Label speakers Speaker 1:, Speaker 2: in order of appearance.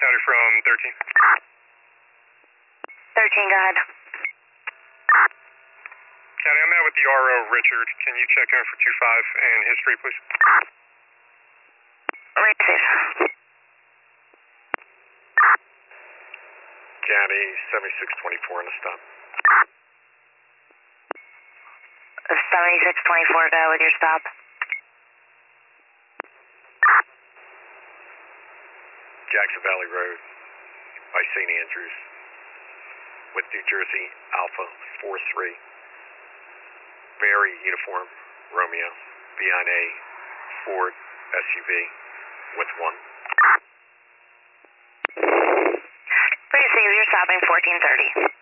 Speaker 1: County from 13.
Speaker 2: 13, go ahead.
Speaker 1: County, I'm out with the RO, Richard. Can you check in for 25 and history, please?
Speaker 2: Receive.
Speaker 3: County 7624 in the stop.
Speaker 2: 7624, go with your stop.
Speaker 3: Jackson Valley Road by St. Andrews with New Jersey Alpha 43. Very uniform Romeo behind a Ford SUV with one.
Speaker 2: Receive, you're stopping 1430.